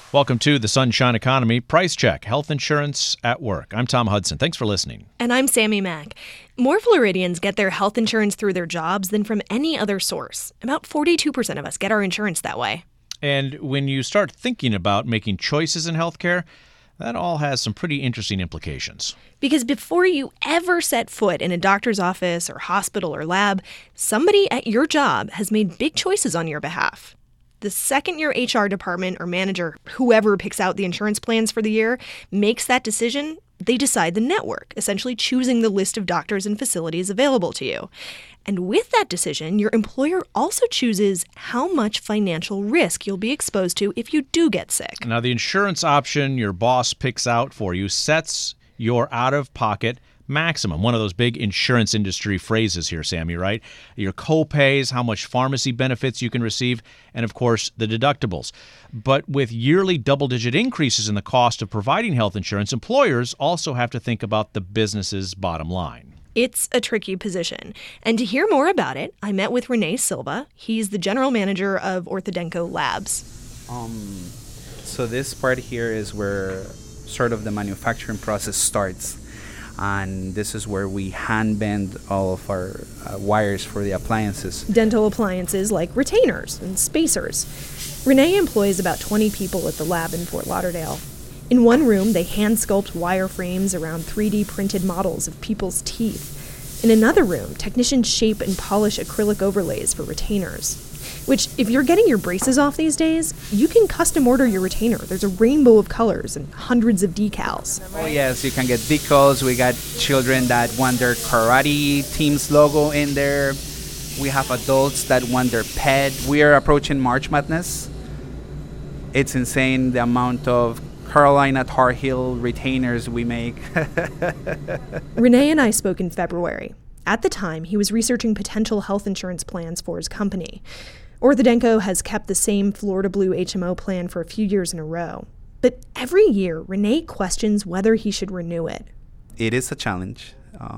Welcome to the Sunshine Economy Price Check, Health Insurance at Work. I'm Tom Hudson. Thanks for listening. And I'm Sammy Mack. More Floridians get their health insurance through their jobs than from any other source. About 42% of us get our insurance that way. And when you start thinking about making choices in healthcare, that all has some pretty interesting implications. Because before you ever set foot in a doctor's office or hospital or lab, somebody at your job has made big choices on your behalf. The second your HR department or manager, whoever picks out the insurance plans for the year, makes that decision, they decide the network, essentially choosing the list of doctors and facilities available to you. And with that decision, your employer also chooses how much financial risk you'll be exposed to if you do get sick. Now, the insurance option your boss picks out for you sets your out-of-pocket maximum. One of those big insurance industry phrases here, Sammy, right? Your co-pays, how much pharmacy benefits you can receive, and of course, the deductibles. But with yearly double-digit increases in the cost of providing health insurance, employers also have to think about the business's bottom line. It's a tricky position. And to hear more about it, I met with Renee Silva. He's the general manager of Orthodenco Labs. So this part here is where sort of the manufacturing process starts. And this is where we hand bend all of our wires for the appliances. Dental appliances like retainers and spacers. Renee employs about 20 people at the lab in Fort Lauderdale. In one room, they hand sculpt wireframes around 3D printed models of people's teeth. In another room, technicians shape and polish acrylic overlays for retainers. Which, if you're getting your braces off these days, you can custom order your retainer. There's a rainbow of colors and hundreds of decals. Oh yes, you can get decals. We got children that want their karate team's logo in there. We have adults that want their pet. We are approaching March Madness. It's insane the amount of Carolina Tar Heel retainers we make. Renee and I spoke in February. At the time, he was researching potential health insurance plans for his company. Orthodenco has kept the same Florida Blue HMO plan for a few years in a row. But every year, Renee questions whether he should renew it. It is a challenge.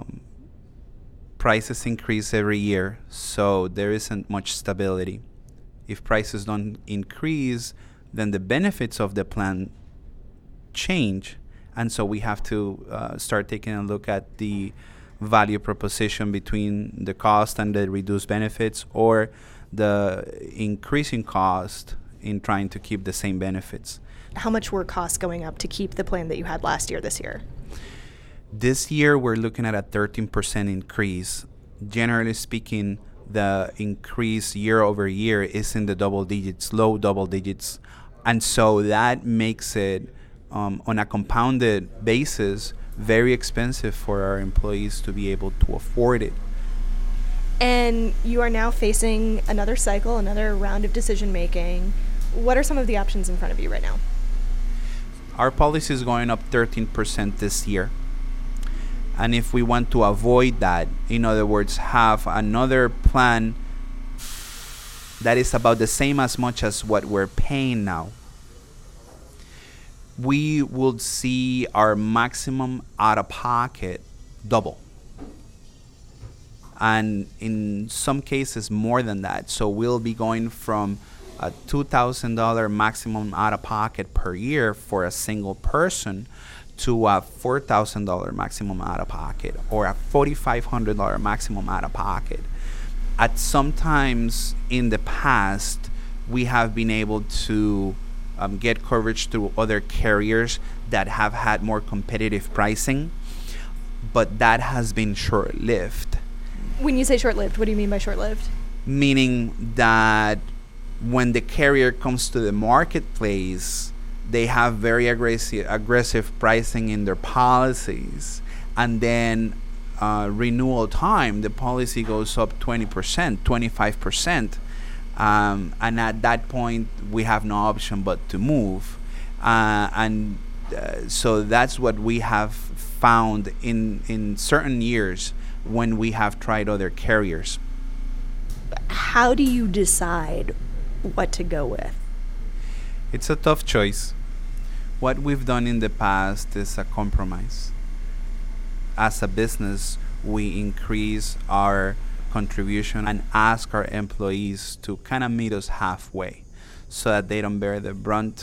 Prices increase every year, so there isn't much stability. If prices don't increase, then the benefits of the plan change. And so we have to start taking a look at the value proposition between the cost and the reduced benefits, or the increasing cost in trying to keep the same benefits. How much were costs going up to keep the plan that you had last year this year? This year, we're looking at a 13% increase. Generally speaking, the increase year over year is in the double digits, low double digits. And so that makes it, on a compounded basis, very expensive for our employees to be able to afford it. And you are now facing another cycle, another round of decision making. What are some of the options in front of you right now? Our policy is going up 13% this year. And if we want to avoid that, in other words, have another plan that is about the same as much as what we're paying now, we will see our maximum out-of-pocket double. And in some cases more than that. So we'll be going from a $2,000 maximum out-of-pocket per year for a single person to a $4,000 maximum out-of-pocket, or a $4,500 maximum out-of-pocket. At some times in the past, we have been able to get coverage through other carriers that have had more competitive pricing, but that has been short-lived. When you say short-lived, what do you mean by short-lived? Meaning that when the carrier comes to the marketplace, they have very aggressive pricing in their policies. And then renewal time, the policy goes up 20%, 25%. And at that point, we have no option but to move. So that's what we have found in certain years when we have tried other carriers. How do you decide what to go with? It's a tough choice. What we've done in the past is a compromise. As a business, we increase our contribution and ask our employees to kind of meet us halfway so that they don't bear the brunt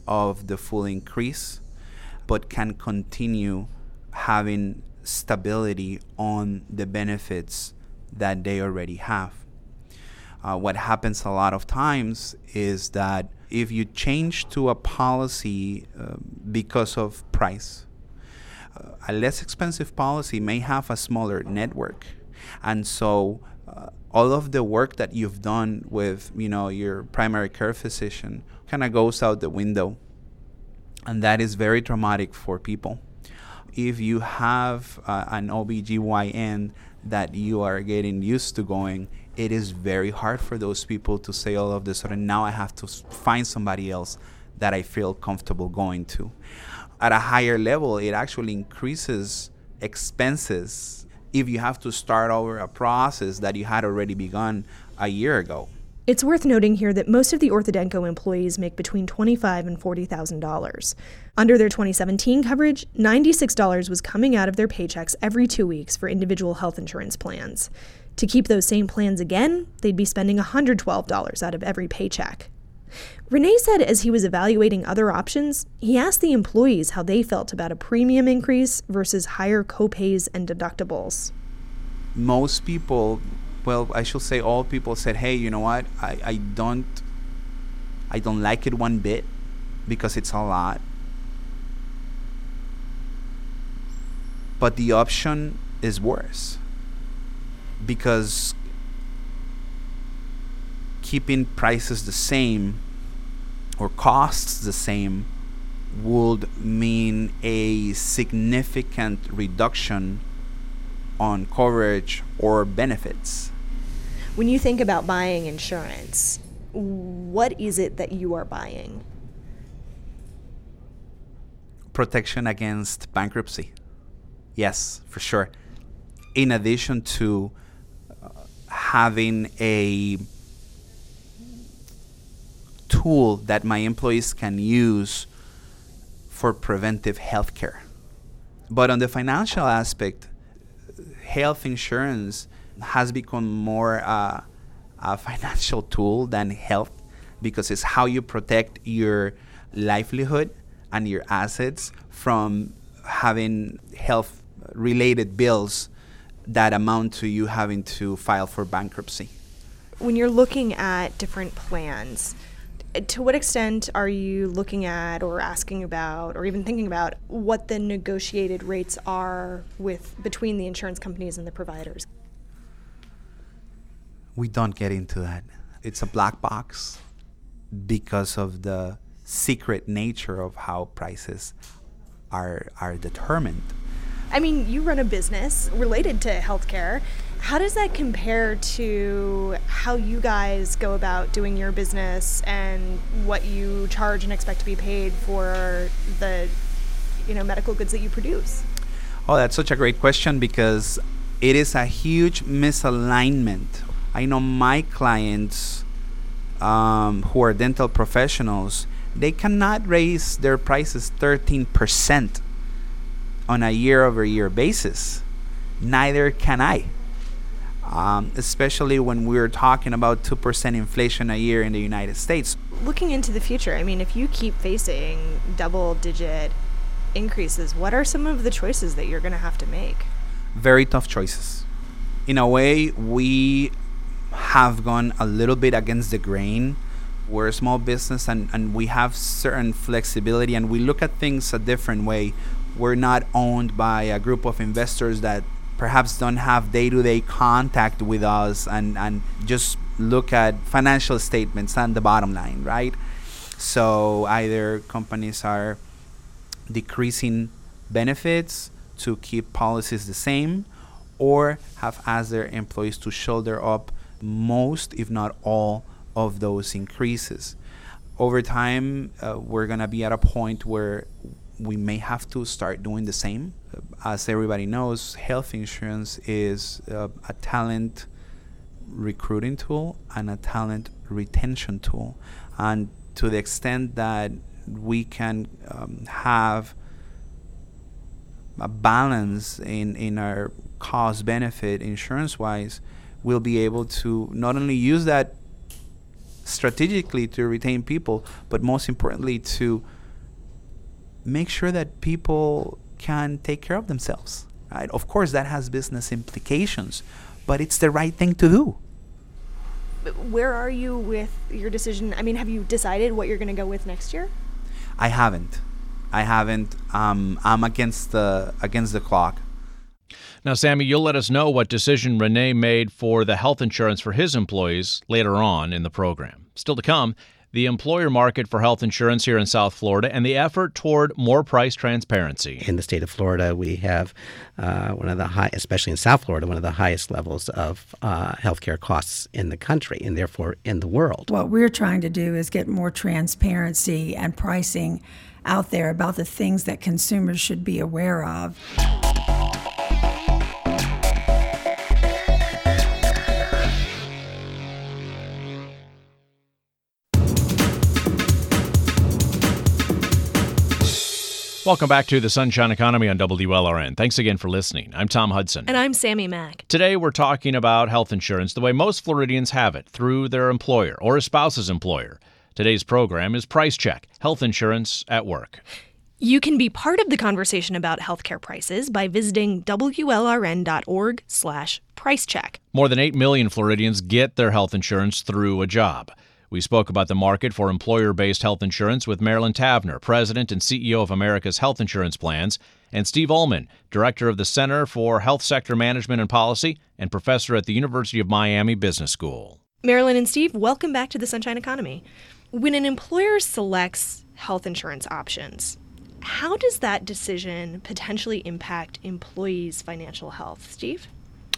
of the full increase, but can continue having stability on the benefits that they already have. What happens a lot of times is that if you change to a policy because of price, a less expensive policy may have a smaller network. And so all of the work that you've done with, your primary care physician kind of goes out the window. And that is very traumatic for people. If you have an OBGYN that you are getting used to going, it is very hard for those people to say all of this, and now I have to find somebody else that I feel comfortable going to. At a higher level, it actually increases expenses if you have to start over a process that you had already begun a year ago. It's worth noting here that most of the Orthodenco employees make between $25,000 and $40,000. Under their 2017 coverage, $96 was coming out of their paychecks every 2 weeks for individual health insurance plans. To keep those same plans again, they'd be spending $112 out of every paycheck. Renee said as he was evaluating other options, he asked the employees how they felt about a premium increase versus higher copays and deductibles. Most people, well, I should say all people said, hey, you know what, I don't like it one bit because it's a lot. But the option is worse because keeping prices the same or costs the same would mean a significant reduction on coverage or benefits. When you think about buying insurance, what is it that you are buying? Protection against bankruptcy. Yes, for sure. In addition to having a tool that my employees can use for preventive health care. But on the financial aspect, health insurance has become more a financial tool than health, because it's how you protect your livelihood and your assets from having health-related bills that amount to you having to file for bankruptcy. When you're looking at different plans, to what extent are you looking at or asking about or even thinking about what the negotiated rates are between the insurance companies and the providers? We don't get into that. It's a black box because of the secret nature of how prices are determined. I mean, you run a business related to healthcare. How does that compare to how you guys go about doing your business and what you charge and expect to be paid for the, medical goods that you produce? Oh, that's such a great question because it is a huge misalignment. I know my clients who are dental professionals, they cannot raise their prices 13% on a year-over-year basis. Neither can I. Especially when we're talking about 2% inflation a year in the United States. Looking into the future, if you keep facing double-digit increases, what are some of the choices that you're going to have to make? Very tough choices. In a way, we have gone a little bit against the grain. We're a small business and we have certain flexibility and we look at things a different way. We're not owned by a group of investors that perhaps don't have day-to-day contact with us and just look at financial statements and the bottom line, right? So either companies are decreasing benefits to keep policies the same or have asked their employees to shoulder up most, if not all, of those increases. Over time, we're going to be at a point where we may have to start doing the same. As everybody knows, health insurance is a talent recruiting tool and a talent retention tool. And to the extent that we can have a balance in our cost benefit insurance-wise, we'll be able to not only use that strategically to retain people, but most importantly to make sure that people can take care of themselves. Right? Of course, that has business implications, but it's the right thing to do. Where are you with your decision? I mean, have you decided what you're going to go with next year? I haven't. I'm against the clock. Now, Sammy, you'll let us know what decision Renee made for the health insurance for his employees later on in the program. Still to come, the employer market for health insurance here in South Florida and the effort toward more price transparency. In the state of Florida, we have one of the high, especially in South Florida, one of the highest levels of healthcare costs in the country and therefore in the world. What we're trying to do is get more transparency and pricing out there about the things that consumers should be aware of. Welcome back to the Sunshine Economy on WLRN. Thanks again for listening. I'm Tom Hudson. And I'm Sammy Mack. Today we're talking about health insurance the way most Floridians have it, through their employer or a spouse's employer. Today's program is Price Check, Health Insurance at Work. You can be part of the conversation about healthcare prices by visiting WLRN.org/pricecheck. More than 8 million Floridians get their health insurance through a job. We spoke about the market for employer-based health insurance with Marilyn Tavner, President and CEO of America's Health Insurance Plans, and Steve Ullman, Director of the Center for Health Sector Management and Policy and Professor at the University of Miami Business School. Marilyn and Steve, welcome back to the Sunshine Economy. When an employer selects health insurance options, how does that decision potentially impact employees' financial health? Steve?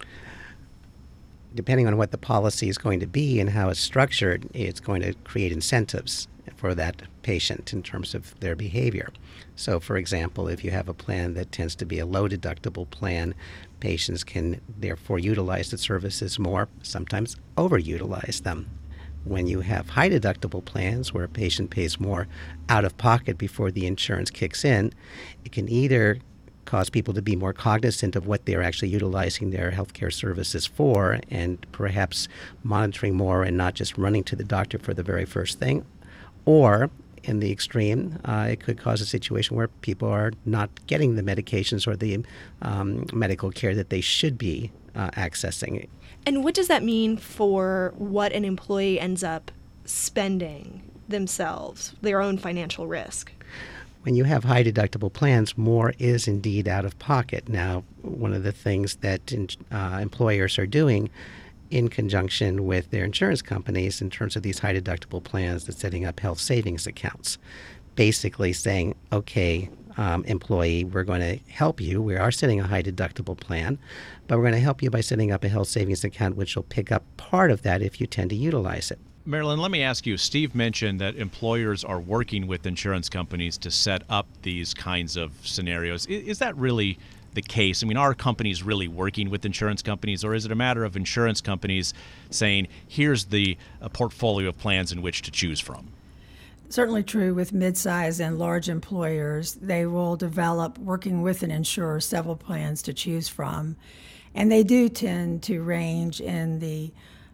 Depending on what the policy is going to be and how it's structured, it's going to create incentives for that patient in terms of their behavior. So, for example, if you have a plan that tends to be a low deductible plan, patients can therefore utilize the services more, sometimes overutilize them. When you have high deductible plans where a patient pays more out of pocket before the insurance kicks in, it can either cause people to be more cognizant of what they're actually utilizing their healthcare services for and perhaps monitoring more and not just running to the doctor for the very first thing. Or, in the extreme, it could cause a situation where people are not getting the medications or the medical care that they should be accessing. And what does that mean for what an employee ends up spending themselves, their own financial risk? When you have high deductible plans, more is indeed out of pocket. Now, one of the things that employers are doing in conjunction with their insurance companies in terms of these high deductible plans is setting up health savings accounts, basically saying, okay, employee, we're going to help you. We are setting a high deductible plan, but we're going to help you by setting up a health savings account, which will pick up part of that if you tend to utilize it. Marilyn, let me ask you, Steve mentioned that employers are working with insurance companies to set up these kinds of scenarios. Is that really the case? I mean, are companies really working with insurance companies, or is it a matter of insurance companies saying, here's the portfolio of plans in which to choose from? Certainly true with mid-size and large employers. They will develop, working with an insurer, several plans to choose from. And they do tend to range in the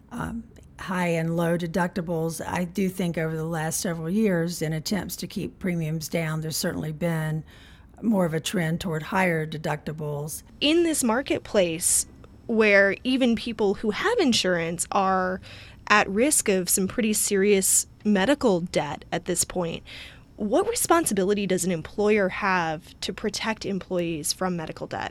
high and low deductibles. I do think over the last several years, in attempts to keep premiums down, there's certainly been more of a trend toward higher deductibles. In this marketplace where even people who have insurance are at risk of some pretty serious medical debt at this point, what responsibility does an employer have to protect employees from medical debt?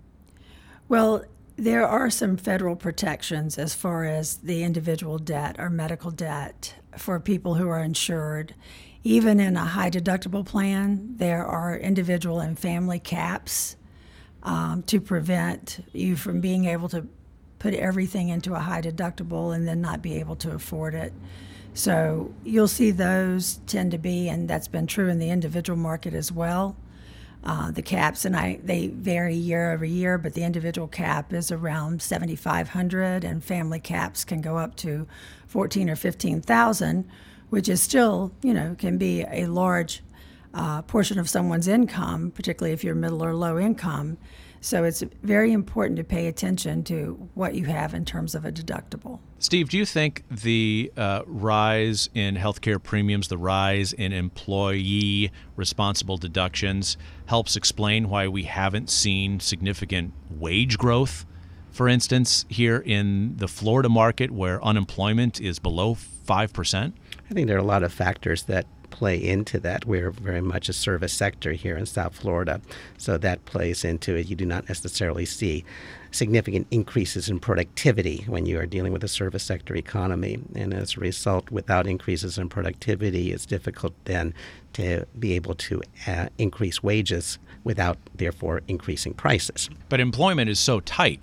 Well, there are some federal protections as far as the individual debt or medical debt for people who are insured. Even in a high deductible plan, there are individual and family caps to prevent you from being able to put everything into a high deductible and then not be able to afford it. So you'll see those tend to be, and that's been true in the individual market as well. The caps, and they vary year over year, but the individual cap is around $7,500, and family caps can go up to $14,000 or $15,000, which is still, can be a large portion of someone's income, particularly if you're middle or low income. So it's very important to pay attention to what you have in terms of a deductible. Steve, do you think the rise in healthcare premiums, the rise in employee responsible deductions helps explain why we haven't seen significant wage growth, for instance, here in the Florida market where unemployment is below 5%? I think there are a lot of factors that play into that. We're very much a service sector here in South Florida, so that plays into it. You do not necessarily see significant increases in productivity when you are dealing with a service sector economy, and as a result, without increases in productivity, it's difficult then to be able to increase wages without therefore increasing prices. But employment is so tight,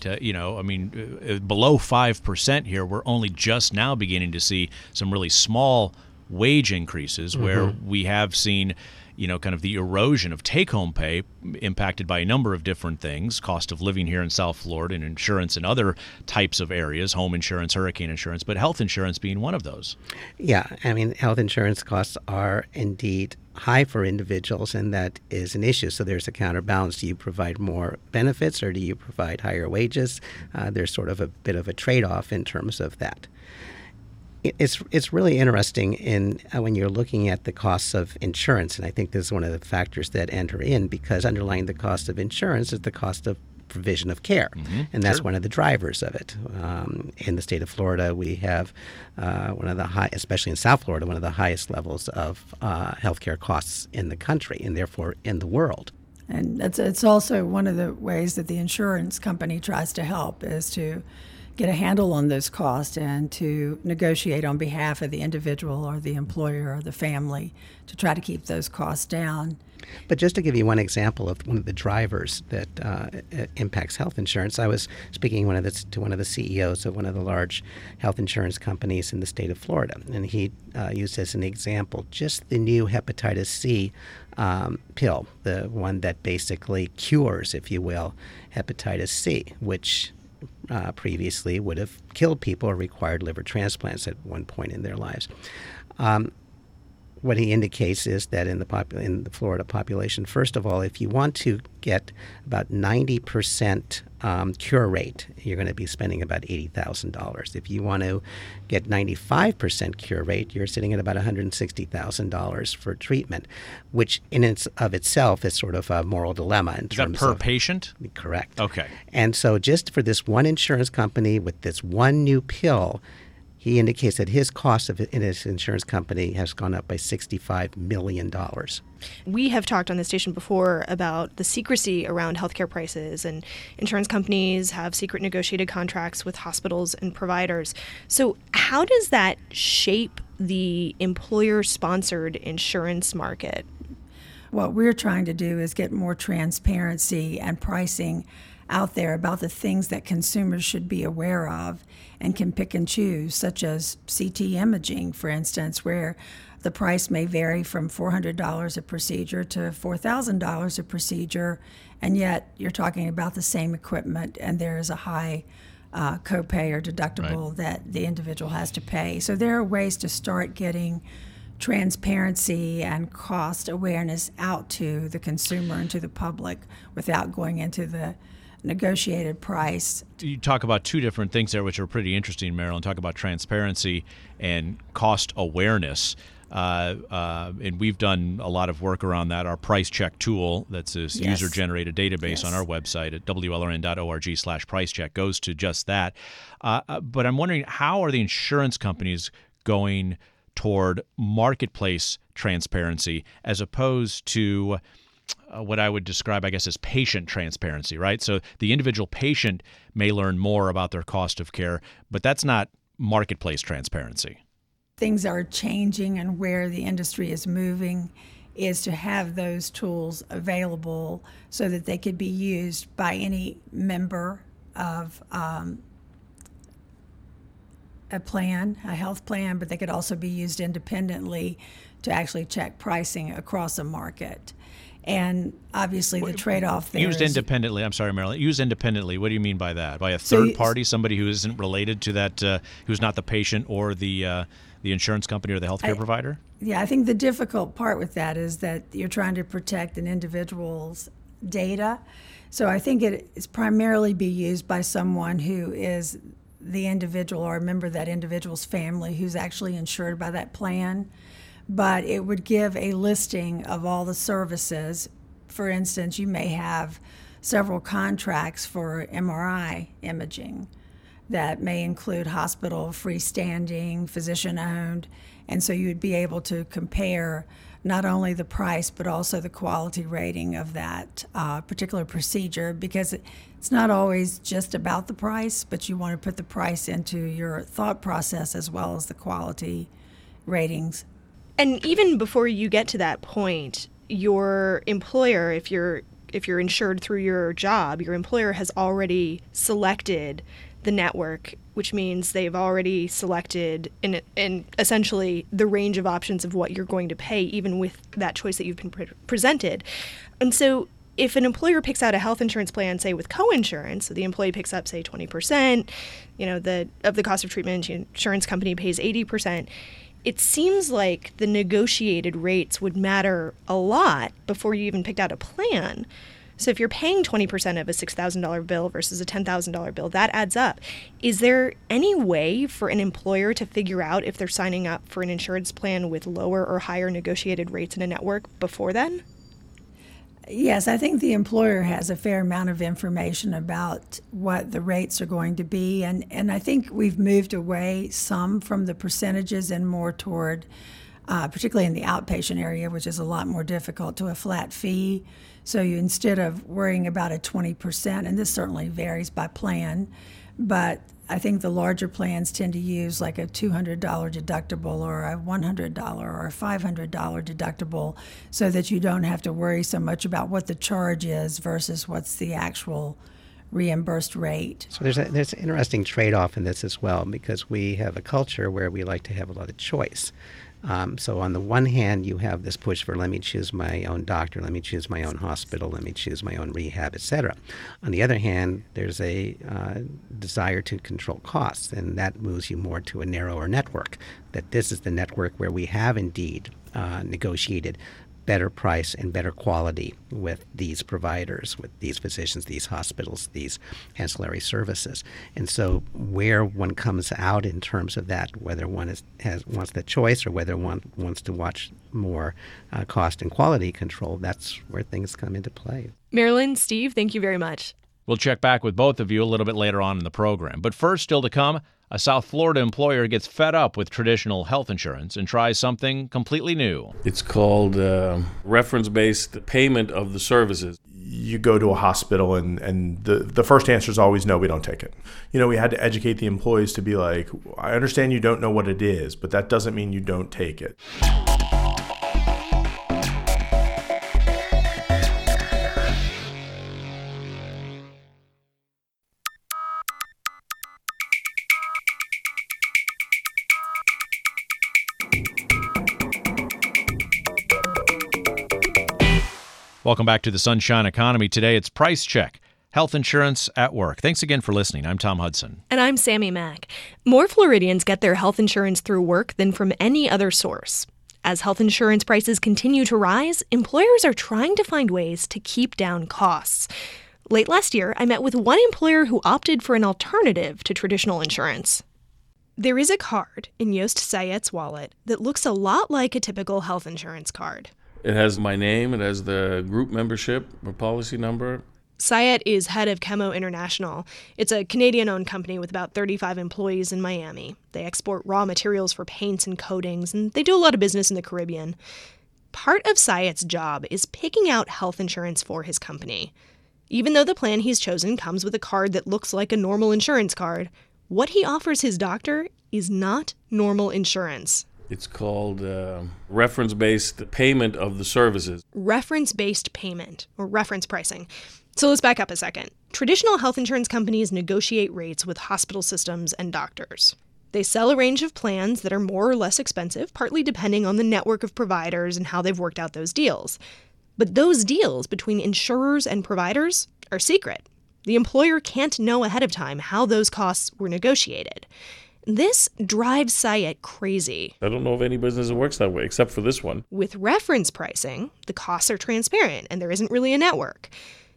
below 5% here. We're only just now beginning to see some really small wage increases where we have seen, kind of the erosion of take-home pay impacted by a number of different things, cost of living here in South Florida and insurance in other types of areas, home insurance, hurricane insurance, but health insurance being one of those. Yeah, health insurance costs are indeed high for individuals, and that is an issue. So there's a counterbalance. Do you provide more benefits or do you provide higher wages? There's sort of a bit of a trade-off in terms of that. It's really interesting when you're looking at the costs of insurance, and I think this is one of the factors that enter in, because underlying the cost of insurance is the cost of provision of care, and that's one of the drivers of it. In the state of Florida, we have one of the high, especially in South Florida, one of the highest levels of healthcare costs in the country, and therefore in the world. And it's also one of the ways that the insurance company tries to help is to get a handle on those costs and to negotiate on behalf of the individual or the employer or the family to try to keep those costs down. But just to give you one example of one of the drivers that impacts health insurance, I was speaking to one of the CEOs of one of the large health insurance companies in the state of Florida, and he used as an example just the new hepatitis C pill, the one that basically cures, if you will, hepatitis C, which previously would have killed people or required liver transplants at one point in their lives. What he indicates is that in the Florida population, first of all, if you want to get about 90% cure rate, you're going to be spending about $80,000. If you want to get 95% cure rate, you're sitting at about $160,000 for treatment, which in of itself is sort of a moral dilemma. Is that per patient? Correct. Okay. And so just for this one insurance company with this one new pill, he indicates that his cost in his insurance company has gone up by $65 million. We have talked on this station before about the secrecy around healthcare prices, and insurance companies have secret negotiated contracts with hospitals and providers. So how does that shape the employer-sponsored insurance market? What we're trying to do is get more transparency and pricing out there about the things that consumers should be aware of and can pick and choose, such as CT imaging, for instance, where the price may vary from $400 a procedure to $4,000 a procedure, and yet you're talking about the same equipment and there is a high copay or deductible that the individual has to pay. So there are ways to start getting transparency and cost awareness out to the consumer and to the public without going into the negotiated price. You talk about two different things there, which are pretty interesting, Marilyn. Talk about transparency and cost awareness. And we've done a lot of work around that. Our Price Check tool, that's this user-generated database on our website at WLRN.org/pricecheck, goes to just that. But I'm wondering, how are the insurance companies going toward marketplace transparency as opposed to what I would describe, I guess, as patient transparency, right? So the individual patient may learn more about their cost of care, but that's not marketplace transparency. Things are changing, and where the industry is moving is to have those tools available so that they could be used by any member of a plan, a health plan, but they could also be used independently to actually check pricing across a market. And obviously the trade-off there used independently. I'm sorry, Marilyn. Used independently. What do you mean by that? By a third party, somebody who isn't related to that, who's not the patient or the insurance company or the healthcare provider? Yeah, I think the difficult part with that is that you're trying to protect an individual's data. So I think it's primarily be used by someone who is the individual or a member of that individual's family who's actually insured by that plan. But it would give a listing of all the services. For instance, you may have several contracts for MRI imaging that may include hospital, freestanding, physician-owned, and so you would be able to compare not only the price but also the quality rating of that particular procedure, because it's not always just about the price, but you want to put the price into your thought process as well as the quality ratings. And even before you get to that point, your employer, if you're insured through your job, your employer has already selected the network, which means they've already selected in essentially the range of options of what you're going to pay, even with that choice that you've been presented. And so if an employer picks out a health insurance plan, say with co-insurance, so the employee picks up, say, 20%, of the cost of treatment, insurance company pays 80%, it seems like the negotiated rates would matter a lot before you even picked out a plan. So if you're paying 20% of a $6,000 bill versus a $10,000 bill, that adds up. Is there any way for an employer to figure out if they're signing up for an insurance plan with lower or higher negotiated rates in a network before then? Yes, I think the employer has a fair amount of information about what the rates are going to be. And I think we've moved away some from the percentages and more toward, particularly in the outpatient area, which is a lot more difficult, to a flat fee. So you, instead of worrying about a 20%, and this certainly varies by plan, but I think the larger plans tend to use like a $200 deductible or a $100 or a $500 deductible, so that you don't have to worry so much about what the charge is versus what's the actual reimbursed rate. So there's an interesting trade-off in this as well, because we have a culture where we like to have a lot of choice. So on the one hand, you have this push for let me choose my own doctor, let me choose my own hospital, let me choose my own rehab, etc. On the other hand, there's a desire to control costs, and that moves you more to a narrower network, that this is the network where we have indeed negotiated better price and better quality with these providers, with these physicians, these hospitals, these ancillary services. And so where one comes out in terms of that, whether one wants the choice or whether one wants to watch more cost and quality control, that's where things come into play. Marilyn, Steve, thank you very much. We'll check back with both of you a little bit later on in the program. But first, still to come, a South Florida employer gets fed up with traditional health insurance and tries something completely new. It's called reference-based payment of the services. You go to a hospital and the first answer is always, no, we don't take it. We had to educate the employees to be like, I understand you don't know what it is, but that doesn't mean you don't take it. Welcome back to the Sunshine Economy. Today it's Price Check, health insurance at work. Thanks again for listening. I'm Tom Hudson. And I'm Sammy Mack. More Floridians get their health insurance through work than from any other source. As health insurance prices continue to rise, employers are trying to find ways to keep down costs. Late last year, I met with one employer who opted for an alternative to traditional insurance. There is a card in Yost Sayet's wallet that looks a lot like a typical health insurance card. It has my name, it has the group membership or policy number. Sayet is head of Chemo International. It's a Canadian-owned company with about 35 employees in Miami. They export raw materials for paints and coatings, and they do a lot of business in the Caribbean. Part of Sayet's job is picking out health insurance for his company. Even though the plan he's chosen comes with a card that looks like a normal insurance card, what he offers his doctor is not normal insurance. It's called reference-based payment of the services. Reference-based payment, or reference pricing. So let's back up a second. Traditional health insurance companies negotiate rates with hospital systems and doctors. They sell a range of plans that are more or less expensive, partly depending on the network of providers and how they've worked out those deals. But those deals between insurers and providers are secret. The employer can't know ahead of time how those costs were negotiated. This drives Sayet crazy. I don't know of any business that works that way, except for this one. With reference pricing, the costs are transparent and there isn't really a network.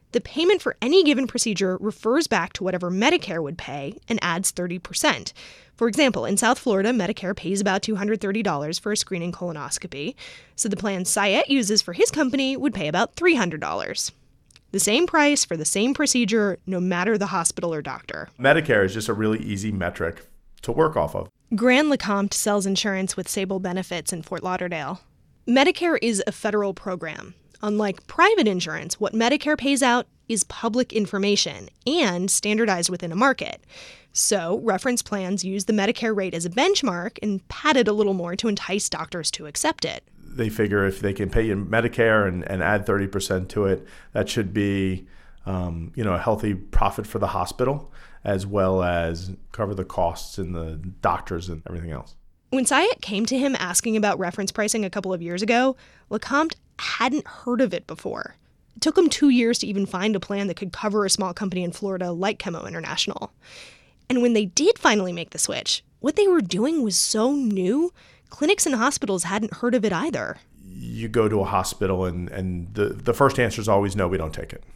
The payment for any given procedure refers back to whatever Medicare would pay and adds 30%. For example, in South Florida, Medicare pays about $230 for a screening colonoscopy, so the plan Sayet uses for his company would pay about $300. The same price for the same procedure, no matter the hospital or doctor. Medicare is just a really easy metric to work off of. Grand LeCompte sells insurance with Sable Benefits in Fort Lauderdale. Medicare is a federal program. Unlike private insurance, what Medicare pays out is public information and standardized within a market. So, reference plans use the Medicare rate as a benchmark and pad it a little more to entice doctors to accept it. They figure if they can pay you Medicare and add 30% to it, that should be a healthy profit for the hospital, as well as cover the costs and the doctors and everything else. When Sayet came to him asking about reference pricing a couple of years ago, LeCompte hadn't heard of it before. It took him 2 years to even find a plan that could cover a small company in Florida like Chemo International. And when they did finally make the switch, what they were doing was so new, clinics and hospitals hadn't heard of it either. You go to a hospital and the first answer is always no, we don't take it.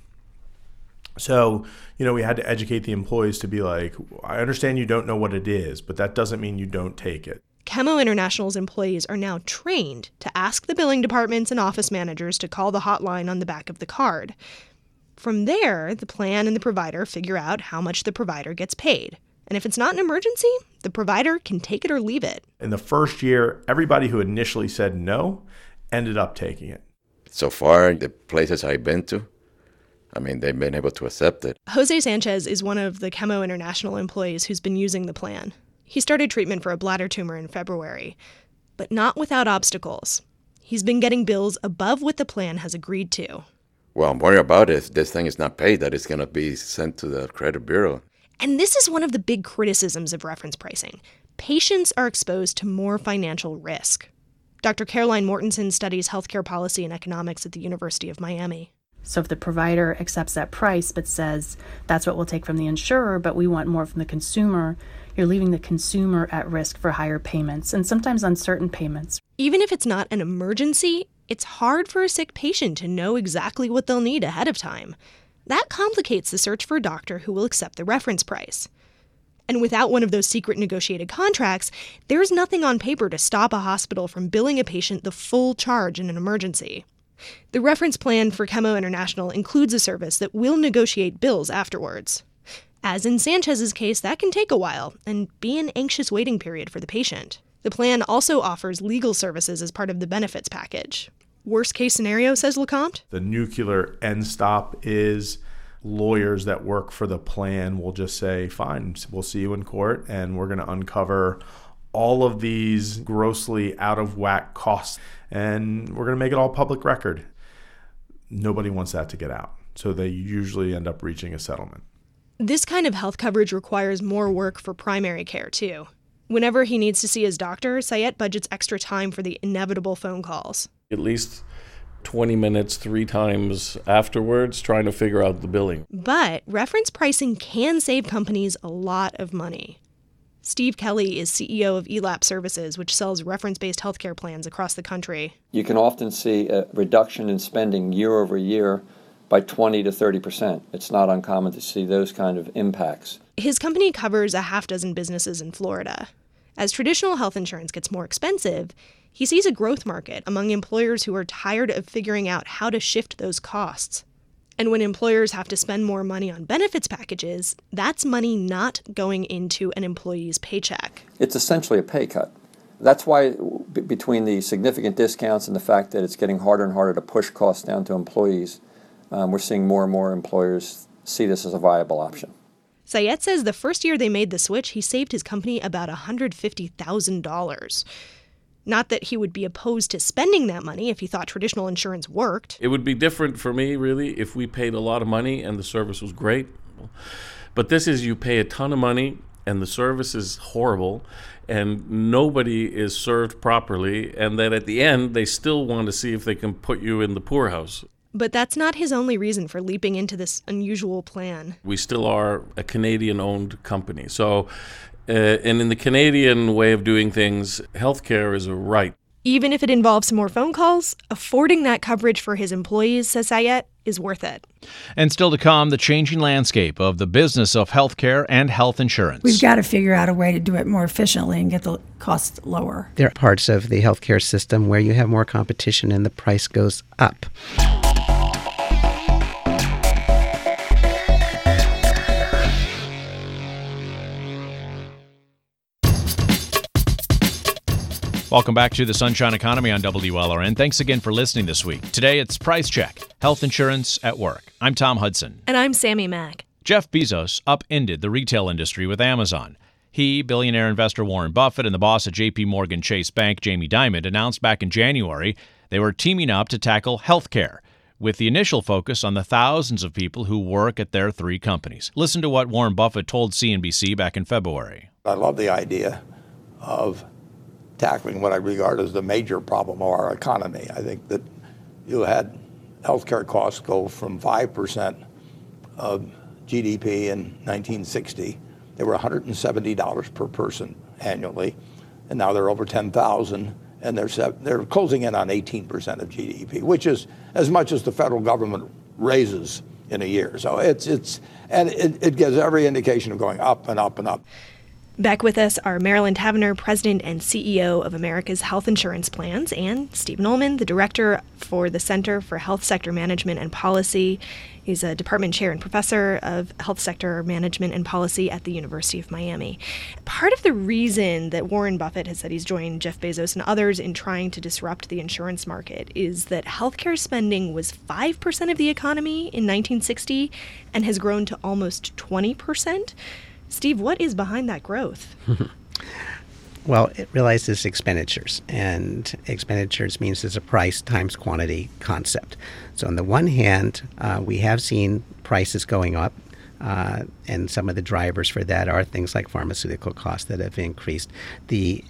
So, we had to educate the employees to be like, I understand you don't know what it is, but that doesn't mean you don't take it. Chemo International's employees are now trained to ask the billing departments and office managers to call the hotline on the back of the card. From there, the plan and the provider figure out how much the provider gets paid. And if it's not an emergency, the provider can take it or leave it. In the first year, everybody who initially said no ended up taking it. So far, the places I've been to, they've been able to accept it. Jose Sanchez is one of the Chemo International employees who's been using the plan. He started treatment for a bladder tumor in February, but not without obstacles. He's been getting bills above what the plan has agreed to. Well, I'm worried about it. If this thing is not paid, that it's going to be sent to the credit bureau. And this is one of the big criticisms of reference pricing. Patients are exposed to more financial risk. Dr. Caroline Mortensen studies healthcare policy and economics at the University of Miami. So if the provider accepts that price but says, that's what we'll take from the insurer, but we want more from the consumer, you're leaving the consumer at risk for higher payments, and sometimes uncertain payments. Even if it's not an emergency, it's hard for a sick patient to know exactly what they'll need ahead of time. That complicates the search for a doctor who will accept the reference price. And without one of those secret negotiated contracts, there's nothing on paper to stop a hospital from billing a patient the full charge in an emergency. The reference plan for Chemo International includes a service that will negotiate bills afterwards. As in Sanchez's case, that can take a while and be an anxious waiting period for the patient. The plan also offers legal services as part of the benefits package. Worst case scenario, says LeCompte? The nuclear end stop is lawyers that work for the plan will just say, fine, we'll see you in court, and we're going to uncover all of these grossly out of whack costs, and we're going to make it all public record. Nobody wants that to get out, so they usually end up reaching a settlement. This kind of health coverage requires more work for primary care, too. Whenever he needs to see his doctor, Sayet budgets extra time for the inevitable phone calls. At least 20 minutes 3 times afterwards trying to figure out the billing. But reference pricing can save companies a lot of money. Steve Kelly is CEO of ELAP Services, which sells reference-based healthcare plans across the country. You can often see a reduction in spending year over year by 20 to 30%. It's not uncommon to see those kind of impacts. His company covers a half dozen businesses in Florida. As traditional health insurance gets more expensive, he sees a growth market among employers who are tired of figuring out how to shift those costs. And when employers have to spend more money on benefits packages, that's money not going into an employee's paycheck. It's essentially a pay cut. That's why between the significant discounts and the fact that it's getting harder and harder to push costs down to employees, we're seeing more and more employers see this as a viable option. Sayet says the first year they made the switch, he saved his company about $150,000. Not that he would be opposed to spending that money if he thought traditional insurance worked. It would be different for me, really, if we paid a lot of money and the service was great. But this is you pay a ton of money and the service is horrible and nobody is served properly, and then at the end they still want to see if they can put you in the poorhouse. But that's not his only reason for leaping into this unusual plan. We still are a Canadian-owned company. So, and in the Canadian way of doing things, healthcare is a right. Even if it involves some more phone calls, affording that coverage for his employees, says Sayet, is worth it. And still to come, the changing landscape of the business of healthcare and health insurance. We've got to figure out a way to do it more efficiently and get the costs lower. There are parts of the healthcare system where you have more competition and the price goes up. Welcome back to the Sunshine Economy on WLRN. Thanks again for listening this week. Today it's Price Check, Health Insurance at Work. I'm Tom Hudson. And I'm Sammy Mack. Jeff Bezos upended the retail industry with Amazon. He, billionaire investor Warren Buffett, and the boss at J.P. Morgan Chase Bank, Jamie Dimon, announced back in January they were teaming up to tackle healthcare, with the initial focus on the thousands of people who work at their three companies. Listen to what Warren Buffett told CNBC back in February. I love the idea of tackling what I regard as the major problem of our economy. I think that you had healthcare costs go from 5% of GDP in 1960. They were $170 per person annually, and now they're over $10,000, and they're closing in on 18% of GDP, which is as much as the federal government raises in a year. So it gives every indication of going up and up and up. Back with us are Marilyn Tavenner, President and CEO of America's Health Insurance Plans, and Stephen Ullman, the Director for the Center for Health Sector Management and Policy. He's a department chair and professor of health sector management and policy at the University of Miami. Part of the reason that Warren Buffett has said he's joined Jeff Bezos and others in trying to disrupt the insurance market is that healthcare spending was 5% of the economy in 1960 and has grown to almost 20%. Steve, what is behind that growth? Well, it realizes expenditures, and expenditures means it's a price times quantity concept. So on the one hand, we have seen prices going up, and some of the drivers for that are things like pharmaceutical costs that have increased, the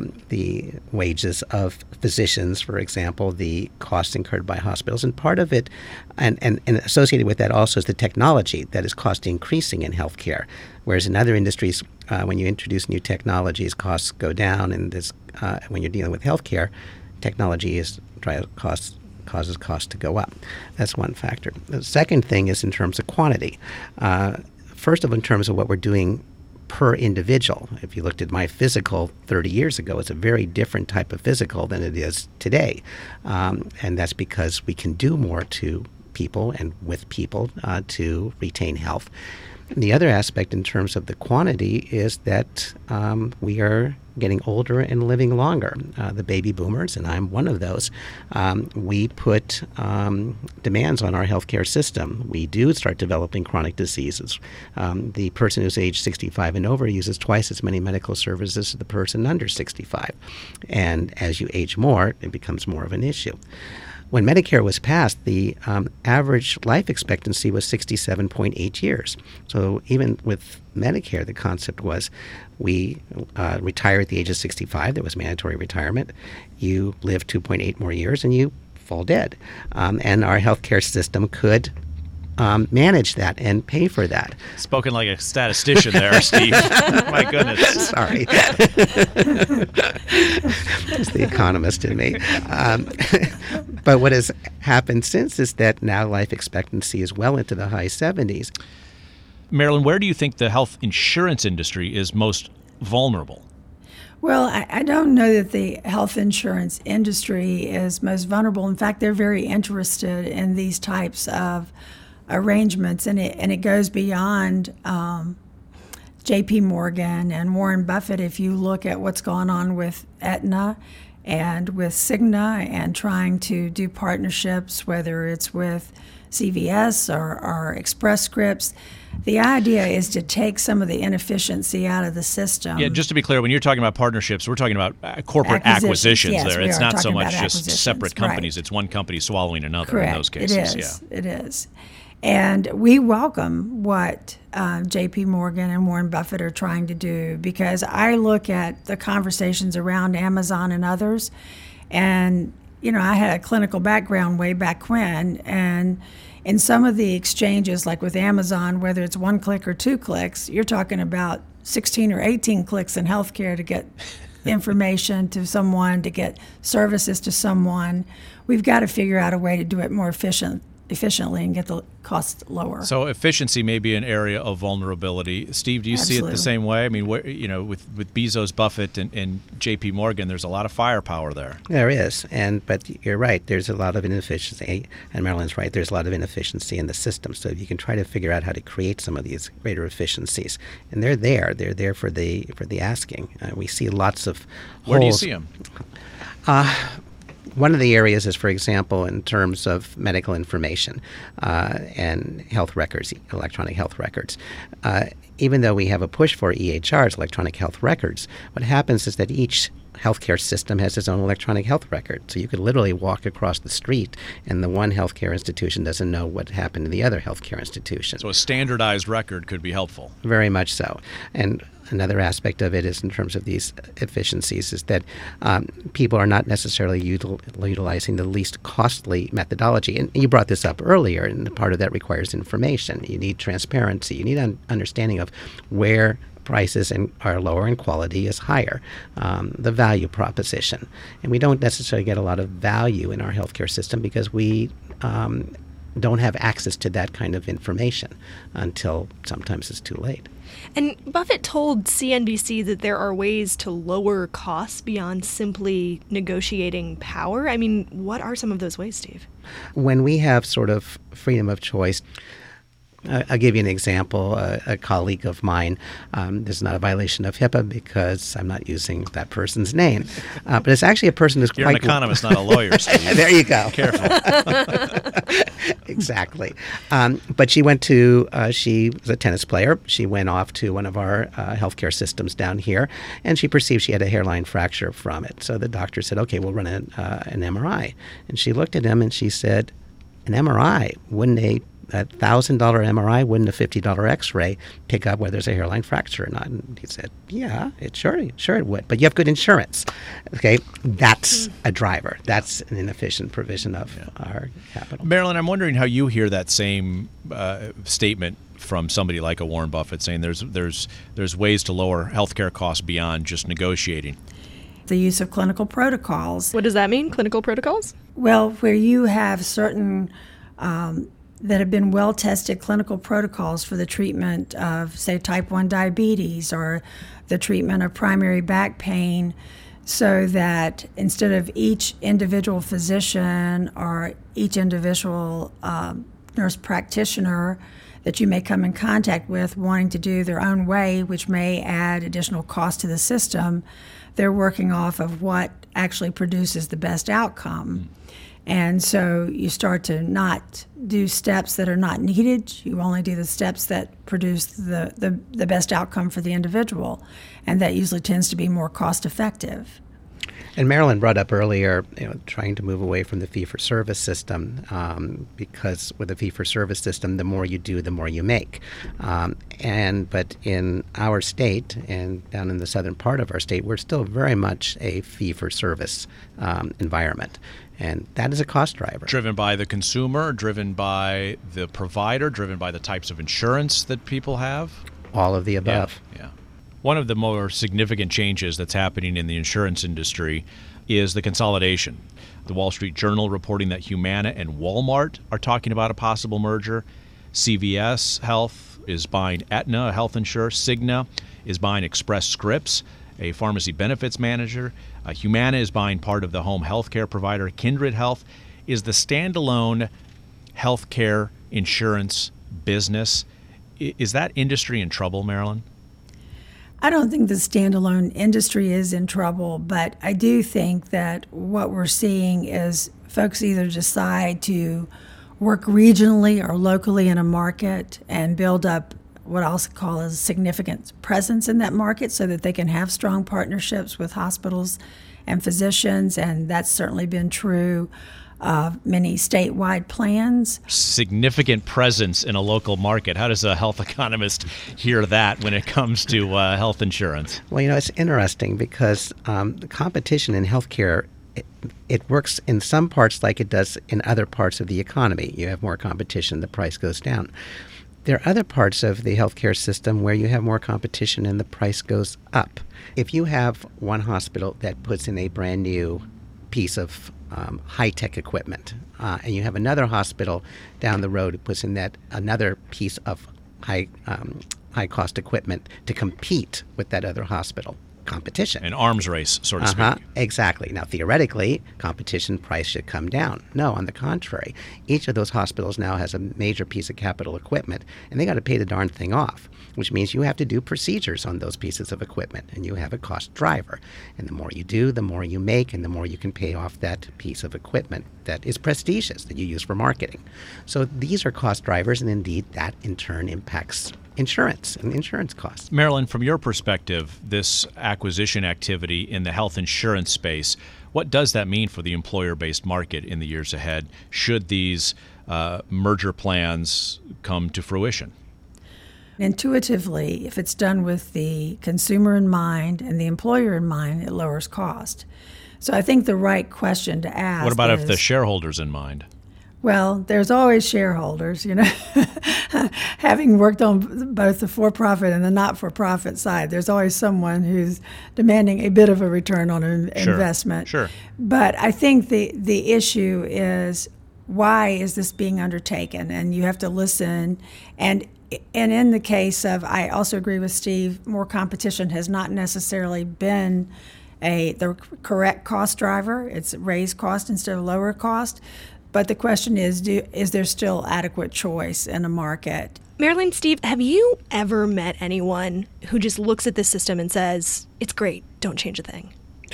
wages of physicians, for example, the costs incurred by hospitals, and part of it, and associated with that also is the technology that is cost increasing in healthcare. Whereas in other industries, when you introduce new technologies, costs go down, and when you're dealing with healthcare, technology causes costs to go up. That's one factor. The second thing is in terms of quantity. First of all, in terms of what we're doing per individual. If you looked at my physical 30 years ago, it's a very different type of physical than it is today. And that's because we can do more to people and with people to retain health. And the other aspect in terms of the quantity is that we are getting older and living longer. The baby boomers, and I'm one of those, we put demands on our healthcare system. We do start developing chronic diseases. The person who's age 65 and over uses twice as many medical services as the person under 65. And as you age more, it becomes more of an issue. When Medicare was passed, the average life expectancy was 67.8 years. So even with Medicare, the concept was we retire at the age of 65. There was mandatory retirement. You live 2.8 more years and you fall dead. And our healthcare system could manage that and pay for that. Spoken like a statistician there, Steve. My goodness. Sorry. It's the economist in me. But what has happened since is that now life expectancy is well into the high 70s. Marilyn, where do you think the health insurance industry is most vulnerable? Well, I don't know that the health insurance industry is most vulnerable. In fact, they're very interested in these types of arrangements, and it goes beyond J.P. Morgan and Warren Buffett. If you look at what's going on with Aetna and with Cigna and trying to do partnerships, whether it's with CVS or Express Scripts, the idea is to take some of the inefficiency out of the system. Yeah, just to be clear, when you're talking about partnerships, we're talking about corporate acquisitions yes, there. It's not so much just separate companies. Right. It's one company swallowing another. Correct. In those cases. It is. And we welcome what J.P. Morgan and Warren Buffett are trying to do, because I look at the conversations around Amazon and others, and, you know, I had a clinical background way back when, and in some of the exchanges, like with Amazon, whether it's 1 click or 2 clicks, you're talking about 16 or 18 clicks in healthcare to get information to someone, to get services to someone. We've got to figure out a way to do it more efficiently and get the costs lower. So efficiency may be an area of vulnerability. Steve, do you see it the same way? I mean, with Bezos, Buffett, and J.P. Morgan, there's a lot of firepower there. There is, but you're right. There's a lot of inefficiency, and Marilyn's right. There's a lot of inefficiency in the system. So you can try to figure out how to create some of these greater efficiencies, and they're there. They're there for the asking. We see lots of holes. Where do you see them? One of the areas is, for example, in terms of medical information and health records, electronic health records. Even though we have a push for EHRs, electronic health records, what happens is that each healthcare system has its own electronic health record. So you could literally walk across the street and the one healthcare institution doesn't know what happened to the other healthcare institution. So a standardized record could be helpful. Very much so. And another aspect of it is in terms of these efficiencies is that people are not necessarily utilizing the least costly methodology. And you brought this up earlier, and part of that requires information. You need transparency. You need an understanding of where prices are lower and quality is higher, the value proposition. And we don't necessarily get a lot of value in our healthcare system because we don't have access to that kind of information until sometimes it's too late. And Buffett told CNBC that there are ways to lower costs beyond simply negotiating power. I mean, what are some of those ways, Steve? When we have sort of freedom of choice, I'll give you an example. A colleague of mine, this is not a violation of HIPAA because I'm not using that person's name, but it's actually a person who's You're an economist, not a lawyer, Steve. There you go. Careful. Exactly. But she went to, she was a tennis player. She went off to one of our healthcare systems down here, and she perceived she had a hairline fracture from it. So the doctor said, okay, we'll run an MRI. And she looked at him and she said, an MRI? Wouldn't a $1,000 MRI, wouldn't a $50 X-ray pick up whether there's a hairline fracture or not? And he said, yeah, sure it would. But you have good insurance. Okay, that's a driver. That's an inefficient provision of our capital. Marilyn, I'm wondering how you hear that same statement from somebody like a Warren Buffett saying there's ways to lower healthcare costs beyond just negotiating. The use of clinical protocols. What does that mean, clinical protocols? Well, where you have certain that have been well-tested clinical protocols for the treatment of, say, type 1 diabetes or the treatment of primary back pain, so that instead of each individual physician or each individual nurse practitioner that you may come in contact with wanting to do their own way, which may add additional cost to the system, they're working off of what actually produces the best outcome. And so you start to not do steps that are not needed. You only do the steps that produce the best outcome for the individual. And that usually tends to be more cost effective. And Marilyn brought up earlier, trying to move away from the fee-for-service system because with the fee-for-service system, the more you do, the more you make. But in our state and down in the southern part of our state, we're still very much a fee-for-service environment. And that is a cost driver. Driven by the consumer, driven by the provider, driven by the types of insurance that people have? All of the above. Yeah. One of the more significant changes that's happening in the insurance industry is the consolidation. The Wall Street Journal reporting that Humana and Walmart are talking about a possible merger. CVS Health is buying Aetna, a health insurer. Cigna is buying Express Scripts, a pharmacy benefits manager. Humana is buying part of the home health care provider. Kindred Health is the standalone healthcare insurance business. Is that industry in trouble, Marilyn? I don't think the standalone industry is in trouble, but I do think that what we're seeing is folks either decide to work regionally or locally in a market and build up what I'll call a significant presence in that market so that they can have strong partnerships with hospitals and physicians, and that's certainly been true of many statewide plans. Significant presence in a local market. How does a health economist hear that when it comes to health insurance? Well, it's interesting because the competition in healthcare, it works in some parts like it does in other parts of the economy. You have more competition, the price goes down. There are other parts of the healthcare system where you have more competition and the price goes up. If you have one hospital that puts in a brand new piece of high-tech equipment, and you have another hospital down the road who puts in that another piece of high-cost equipment to compete with that other hospital. Competition. An arms race, so to speak. Exactly. Now, theoretically, competition price should come down. No, on the contrary. Each of those hospitals now has a major piece of capital equipment, and they got to pay the darn thing off, which means you have to do procedures on those pieces of equipment, and you have a cost driver. And the more you do, the more you make, and the more you can pay off that piece of equipment that is prestigious, that you use for marketing. So these are cost drivers, and indeed, that in turn impacts insurance and insurance costs. Marilyn, from your perspective, this acquisition activity in the health insurance space, what does that mean for the employer-based market in the years ahead should these merger plans come to fruition? Intuitively, if it's done with the consumer in mind and the employer in mind, it lowers cost. So I think the right question to ask What about is, if the shareholders in mind? Well, there's always shareholders, Having worked on both the for-profit and the not-for-profit side, there's always someone who's demanding a bit of a return on an investment. Sure. But I think the issue is, why is this being undertaken? And you have to listen. And in the case of, I also agree with Steve, more competition has not necessarily been the correct cost driver. It's raised cost instead of lower cost. But the question is there still adequate choice in a market? Marilyn, Steve, have you ever met anyone who just looks at this system and says, it's great, don't change a thing?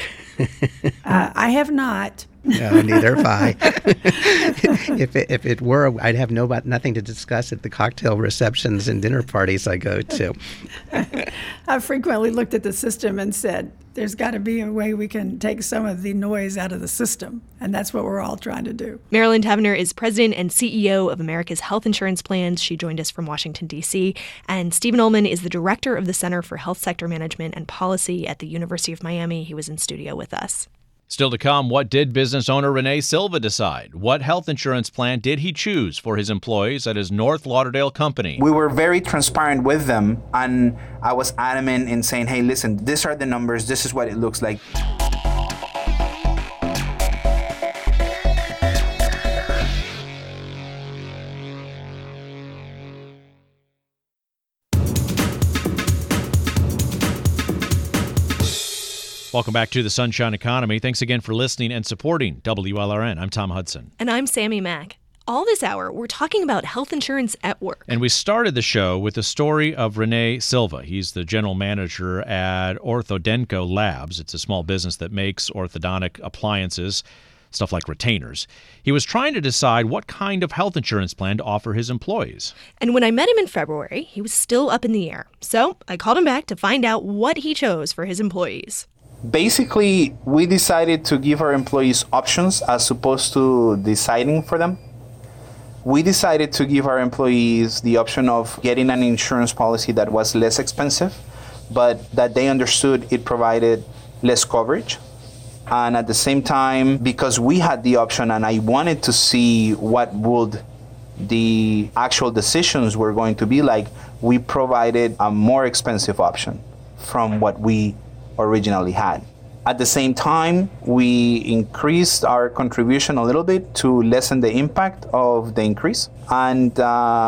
I have not. No, neither have I. If it were, I'd have nothing to discuss at the cocktail receptions and dinner parties I go to. I've frequently looked at the system and said, there's got to be a way we can take some of the noise out of the system, and that's what we're all trying to do. Marilyn Tavenner is president and CEO of America's Health Insurance Plans. She joined us from Washington, D.C., and Stephen Ullman is the director of the Center for Health Sector Management and Policy at the University of Miami. He was in studio with us. Still to come, what did business owner Renee Silva decide? What health insurance plan did he choose for his employees at his North Lauderdale company? We were very transparent with them, and I was adamant in saying, hey, listen, these are the numbers, this is what it looks like. Welcome back to the Sunshine Economy. Thanks again for listening and supporting WLRN. I'm Tom Hudson. And I'm Sammy Mack. All this hour, we're talking about health insurance at work. And we started the show with the story of Renee Silva. He's the general manager at Orthodenco Labs. It's a small business that makes orthodontic appliances, stuff like retainers. He was trying to decide what kind of health insurance plan to offer his employees. And when I met him in February, he was still up in the air. So I called him back to find out what he chose for his employees. Basically, we decided to give our employees options as opposed to deciding for them. We decided to give our employees the option of getting an insurance policy that was less expensive, but that they understood it provided less coverage. And at the same time, because we had the option and I wanted to see what would the actual decisions were going to be like, we provided a more expensive option from what we originally had. At the same time, we increased our contribution a little bit to lessen the impact of the increase. And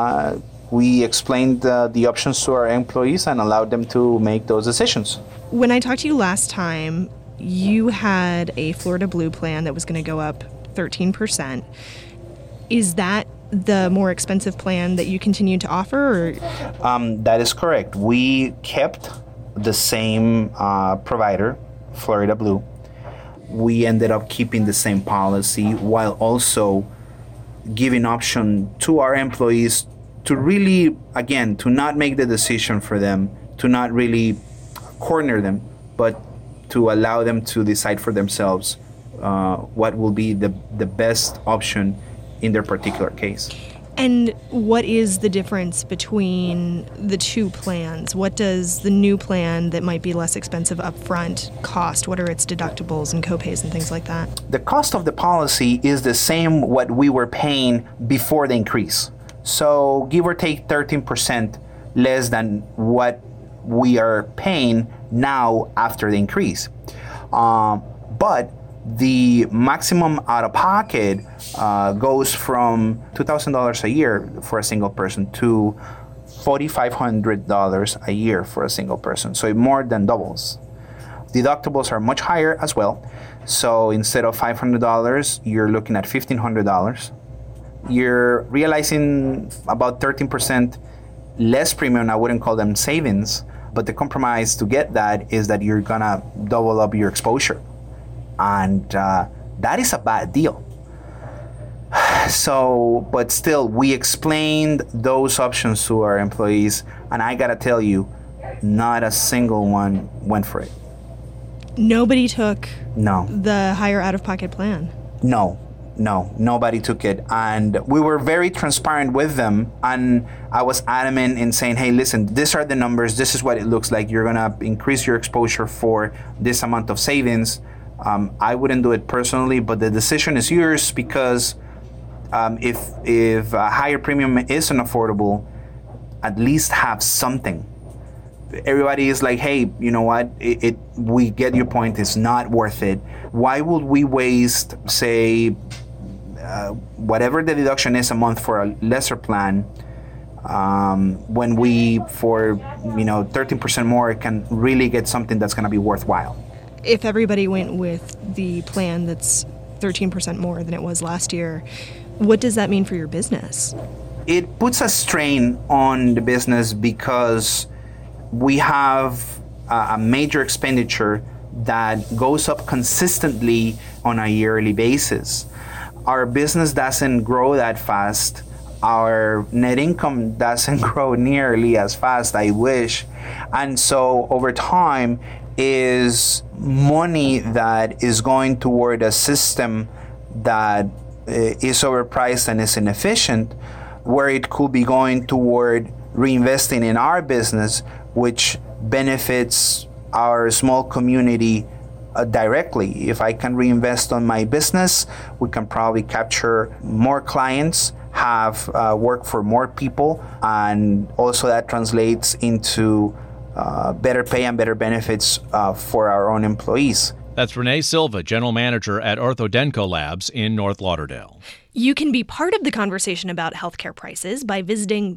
we explained the options to our employees and allowed them to make those decisions. When I talked to you last time, you had a Florida Blue plan that was going to go up 13%. Is that the more expensive plan that you continue to offer? Or? That is correct. We kept the same provider, Florida Blue. We ended up keeping the same policy while also giving option to our employees to really, again, to not make the decision for them, to not really corner them, but to allow them to decide for themselves what will be the best option in their particular case. And what is the difference between the two plans? What does the new plan that might be less expensive up front cost? What are its deductibles and copays and things like that? The cost of the policy is the same what we were paying before the increase. So give or take 13% less than what we are paying now after the increase. But the maximum out-of-pocket goes from $2,000 a year for a single person to $4,500 a year for a single person. So it more than doubles. Deductibles are much higher as well. So instead of $500, you're looking at $1,500. You're realizing about 13% less premium. I wouldn't call them savings, but the compromise to get that is that you're gonna double up your exposure. And that is a bad deal. So, but still, we explained those options to our employees, and I gotta tell you, not a single one went for it. Nobody took No. the higher out-of-pocket plan. No, nobody took it. And we were very transparent with them. And I was adamant in saying, hey, listen, these are the numbers. This is what it looks like. You're going to increase your exposure for this amount of savings. I wouldn't do it personally, but the decision is yours because if a higher premium isn't affordable, at least have something. Everybody is like, hey, you know what? We get your point. It's not worth it. Why would we waste, say, whatever the deduction is a month for a lesser plan, when we, for 13% more, can really get something that's going to be worthwhile? If everybody went with the plan that's 13% more than it was last year, what does that mean for your business? It puts a strain on the business because we have a major expenditure that goes up consistently on a yearly basis. Our business doesn't grow that fast. Our net income doesn't grow nearly as fast, I wish. And so over time is money that is going toward a system that is overpriced and is inefficient, where it could be going toward reinvesting in our business, which benefits our small community directly. If I can reinvest on my business, we can probably capture more clients, have work for more people, and also that translates into better pay and better benefits for our own employees. That's Renee Silva, General Manager at OrthoDenco Labs in North Lauderdale. You can be part of the conversation about healthcare prices by visiting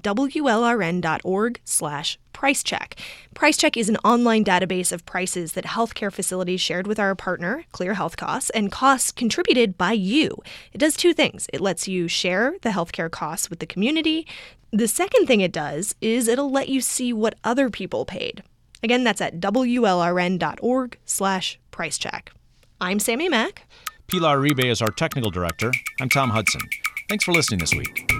WLRN.org/pricecheck. PriceCheck is an online database of prices that healthcare facilities shared with our partner, Clear Health Costs, and costs contributed by you. It does two things. It lets you share the healthcare costs with the community. The second thing it does is it'll let you see what other people paid. Again, that's at WLRN.org/pricecheck. I'm Sammy Mack. Pilar Uribe is our technical director. I'm Tom Hudson. Thanks for listening this week.